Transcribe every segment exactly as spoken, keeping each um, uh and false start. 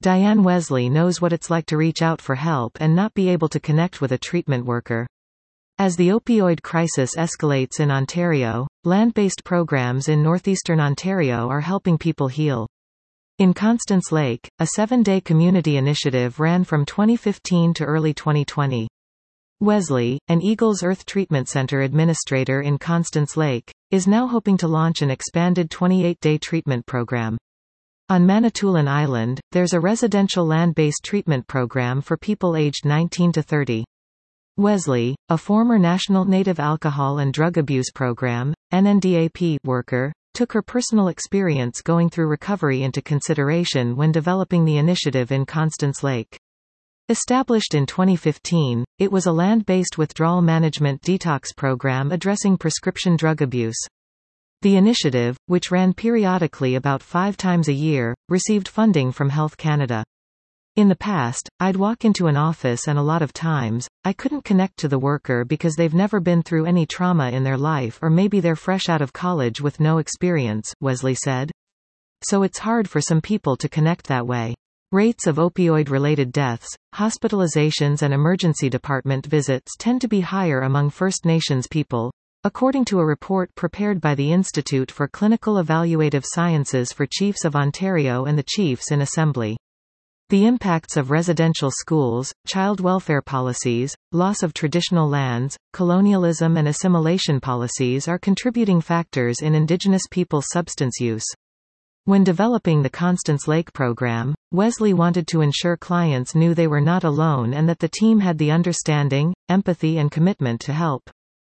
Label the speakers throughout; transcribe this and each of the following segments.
Speaker 1: Diane Wesley knows what it's like to reach out for help and not be able to connect with a treatment worker. As the opioid crisis escalates in Ontario, land-based programs in northeastern Ontario are helping people heal. In Constance Lake, a seven-day community initiative ran from twenty fifteen to early twenty twenty. Wesley, an Eagles Earth Treatment Center administrator in Constance Lake, is now hoping to launch an expanded twenty-eight day treatment program. On Manitoulin Island, there's a residential land-based treatment program for people aged nineteen to thirty. Wesley, a former National Native Alcohol and Drug Abuse Program (N N D A P) worker, took her personal experience going through recovery into consideration when developing the initiative in Constance Lake. Established in twenty fifteen, it was a land-based withdrawal management detox program addressing prescription drug abuse. The initiative, which ran periodically about five times a year, received funding from Health Canada. In the past, I'd walk into an office and a lot of times, I couldn't connect to the worker because they've never been through any trauma in their life, or maybe they're fresh out of college with no experience, Wesley said. So it's hard for some people to connect that way. Rates of opioid-related deaths, hospitalizations and emergency department visits tend to be higher among First Nations people, according to a report prepared by the Institute for Clinical Evaluative Sciences for Chiefs of Ontario and the Chiefs in Assembly. The impacts of residential schools, child welfare policies, loss of traditional lands, colonialism and assimilation policies are contributing factors in Indigenous peoples' substance use. When developing the Constance Lake program, Wesley wanted to ensure clients knew they were not alone and that the team had the understanding, empathy and commitment to help.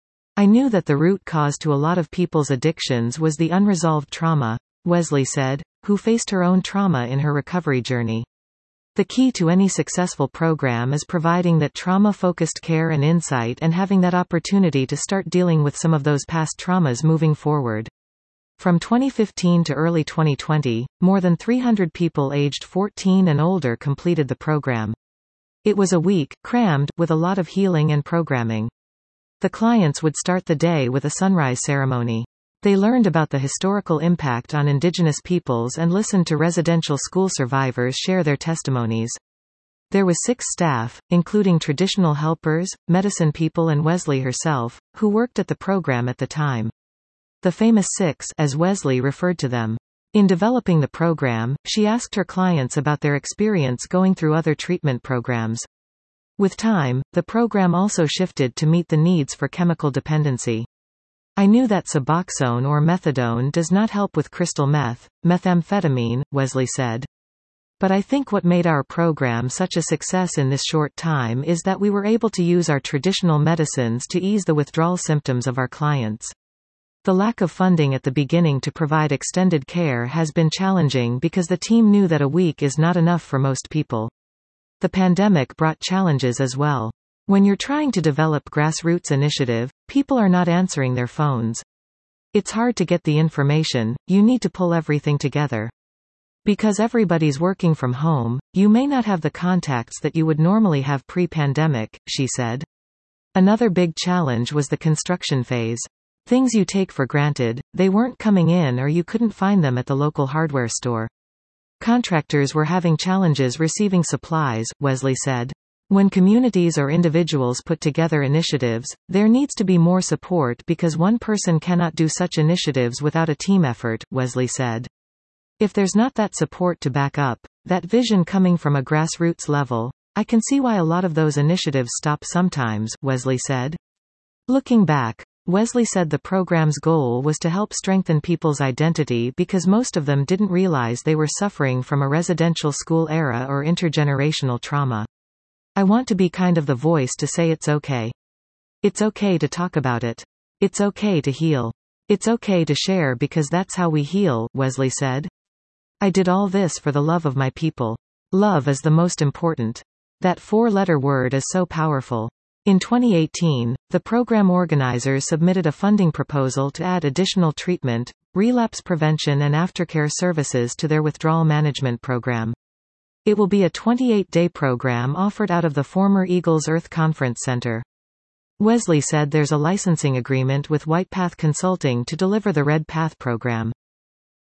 Speaker 1: I knew that the root cause to a lot of people's addictions was the unresolved trauma, Wesley said, who faced her own trauma in her recovery journey. The key to any successful program is providing that trauma-focused care and insight and having that opportunity to start dealing with some of those past traumas moving forward. From twenty fifteen to early twenty twenty, more than three hundred people aged fourteen and older completed the program. It was a week, crammed, with a lot of healing and programming. The clients would start the day with a sunrise ceremony. They learned about the historical impact on Indigenous peoples and listened to residential school survivors share their testimonies. There was six staff, including traditional helpers, medicine people and Wesley herself, who worked at the program at the time. The famous six, as Wesley referred to them. In developing the program, she asked her clients about their experience going through other treatment programs. With time, the program also shifted to meet the needs for chemical dependency. I knew that Suboxone or methadone does not help with crystal meth, methamphetamine, Wesley said. But I think what made our program such a success in this short time is that we were able to use our traditional medicines to ease the withdrawal symptoms of our clients. The lack of funding at the beginning to provide extended care has been challenging because the team knew that a week is not enough for most people. The pandemic brought challenges as well. When you're trying to develop grassroots initiative, people are not answering their phones. It's hard to get the information, you need to pull everything together. Because everybody's working from home, you may not have the contacts that you would normally have pre-pandemic, she said. Another big challenge was the construction phase. Things you take for granted, they weren't coming in or you couldn't find them at the local hardware store. Contractors were having challenges receiving supplies, Wesley said. When communities or individuals put together initiatives, there needs to be more support because one person cannot do such initiatives without a team effort, Wesley said. If there's not that support to back up, that vision coming from a grassroots level, I can see why a lot of those initiatives stop sometimes, Wesley said. Looking back, Wesley said the program's goal was to help strengthen people's identity because most of them didn't realize they were suffering from a residential school era or intergenerational trauma. I want to be kind of the voice to say it's okay. It's okay to talk about it. It's okay to heal. It's okay to share because that's how we heal, Wesley said. I did all this for the love of my people. Love is the most important. That four-letter word is so powerful. In twenty eighteen, the program organizers submitted a funding proposal to add additional treatment, relapse prevention and aftercare services to their withdrawal management program. It will be a twenty-eight day program offered out of the former Eagles Earth Conference Center. Wesley said there's a licensing agreement with White Path Consulting to deliver the Red Path program.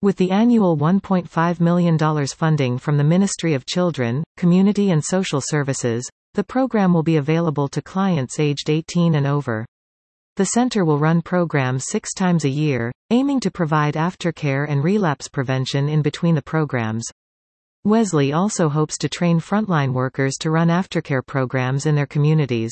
Speaker 1: With the annual one point five million dollars funding from the Ministry of Children, Community and Social Services, the program will be available to clients aged eighteen and over. The center will run programs six times a year, aiming to provide aftercare and relapse prevention in between the programs. Wesley also hopes to train frontline workers to run aftercare programs in their communities.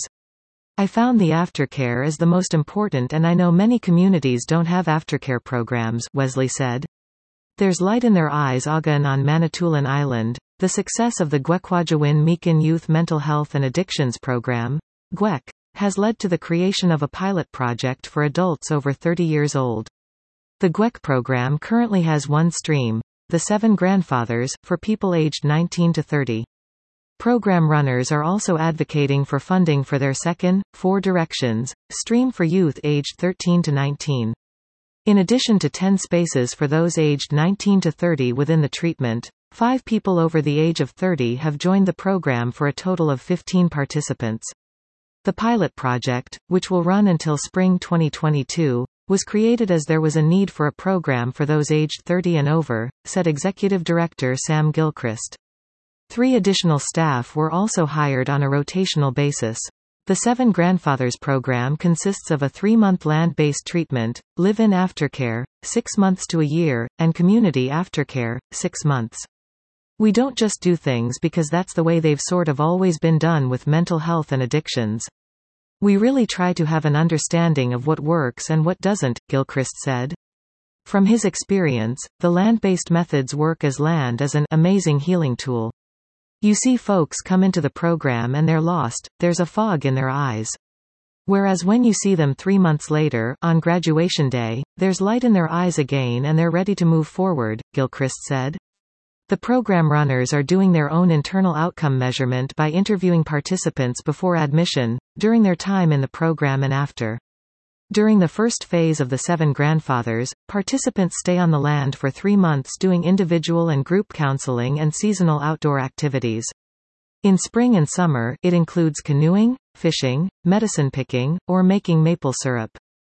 Speaker 1: I found the aftercare is the most important, and I know many communities don't have aftercare programs, Wesley said. There's light in their eyes. Again, on Manitoulin Island, the success of the Gwekwajawin Meekin Youth Mental Health and Addictions Program, G W E C, has led to the creation of a pilot project for adults over thirty years old. The G W E C program currently has one stream, the Seven Grandfathers, for people aged nineteen to thirty. Program runners are also advocating for funding for their second, Four Directions, stream for youth aged thirteen to nineteen. In addition to ten spaces for those aged nineteen to thirty within the treatment, five people over the age of thirty have joined the program for a total of fifteen participants. The pilot project, which will run until spring twenty twenty-two, was created as there was a need for a program for those aged thirty and over, said Executive Director Sam Gilchrist. Three additional staff were also hired on a rotational basis. The Seven Grandfathers program consists of a three-month land-based treatment, live-in aftercare, six months to a year, and community aftercare, six months. We don't just do things because that's the way they've sort of always been done with mental health and addictions. We really try to have an understanding of what works and what doesn't, Gilchrist said. From his experience, the land-based methods work as land as an amazing healing tool. You see folks come into the program and they're lost, there's a fog in their eyes. Whereas when you see them three months later, on graduation day, there's light in their eyes again and they're ready to move forward, Gilchrist said. The program runners are doing their own internal outcome measurement by interviewing participants before admission, during their time in the program and after. During the first phase of the Seven Grandfathers, participants stay on the land for three months doing individual and group counseling and seasonal outdoor activities. In spring and summer, it includes canoeing, fishing, medicine picking, or making maple syrup.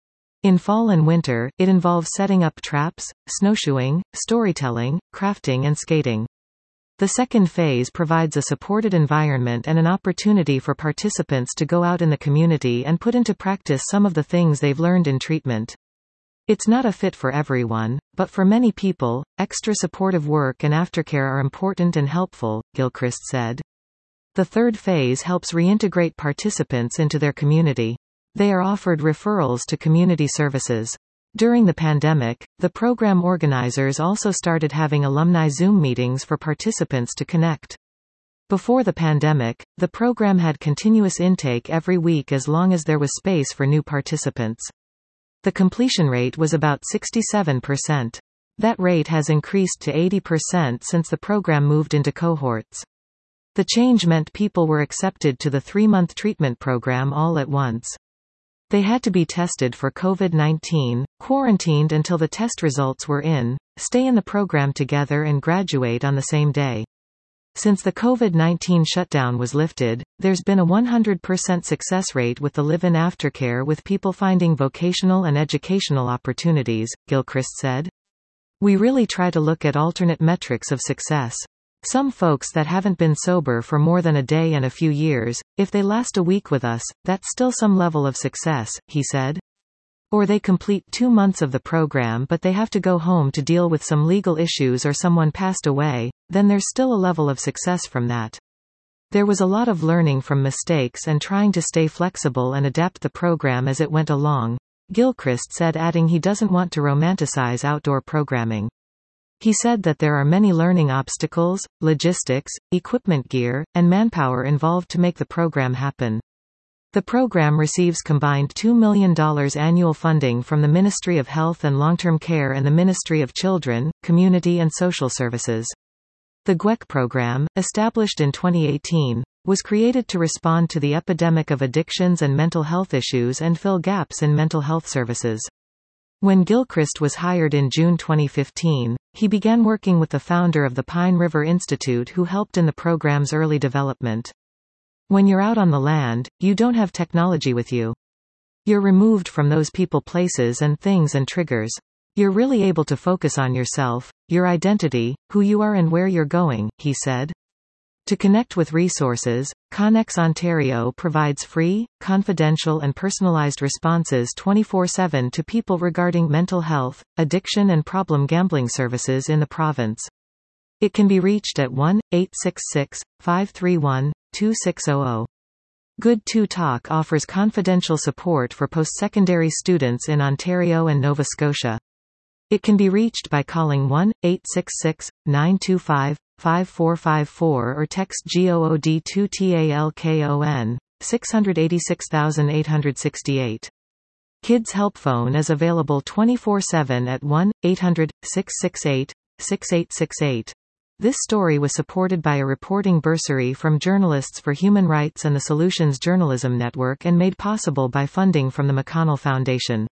Speaker 1: In fall and winter, it involves setting up traps, snowshoeing, storytelling, crafting and skating. The second phase provides a supported environment and an opportunity for participants to go out in the community and put into practice some of the things they've learned in treatment. It's not a fit for everyone, but for many people, extra supportive work and aftercare are important and helpful, Gilchrist said. The third phase helps reintegrate participants into their community. They are offered referrals to community services. During the pandemic, the program organizers also started having alumni Zoom meetings for participants to connect. Before the pandemic, the program had continuous intake every week as long as there was space for new participants. The completion rate was about sixty-seven percent. That rate has increased to eighty percent since the program moved into cohorts. The change meant people were accepted to the three-month treatment program all at once. They had to be tested for COVID nineteen, quarantined until the test results were in, stay in the program together and graduate on the same day. Since the COVID nineteen shutdown was lifted, there's been a one hundred percent success rate with the live-in aftercare with people finding vocational and educational opportunities, Gilchrist said. We really try to look at alternate metrics of success. Some folks that haven't been sober for more than a day and a few years, if they last a week with us, that's still some level of success, he said. Or they complete two months of the program but they have to go home to deal with some legal issues or someone passed away, then there's still a level of success from that. There was a lot of learning from mistakes and trying to stay flexible and adapt the program as it went along, Gilchrist said, adding he doesn't want to romanticize outdoor programming. He said that there are many learning obstacles, logistics, equipment gear, and manpower involved to make the program happen. The program receives combined two million dollars annual funding from the Ministry of Health and Long-Term Care and the Ministry of Children, Community and Social Services. The G W E C program, established in twenty eighteen, was created to respond to the epidemic of addictions and mental health issues and fill gaps in mental health services. When Gilchrist was hired in June twenty fifteen, he began working with the founder of the Pine River Institute who helped in the program's early development. When you're out on the land, you don't have technology with you. You're removed from those people, places and things and triggers. You're really able to focus on yourself, your identity, who you are and where you're going, he said. To connect with resources, Connex Ontario provides free, confidential and personalized responses twenty-four seven to people regarding mental health, addiction and problem gambling services in the province. It can be reached at one eight six six, five three one, two six zero zero. Good to Talk offers confidential support for post-secondary students in Ontario and Nova Scotia. It can be reached by calling one eight six six, nine two five, five four five four or text G O O D two TALKON, six eight six eight six eight. Kids Help Phone is available twenty-four seven at one eight hundred, six six eight, six eight six eight. This story was supported by a reporting bursary from Journalists for Human Rights and the Solutions Journalism Network and made possible by funding from the McConnell Foundation.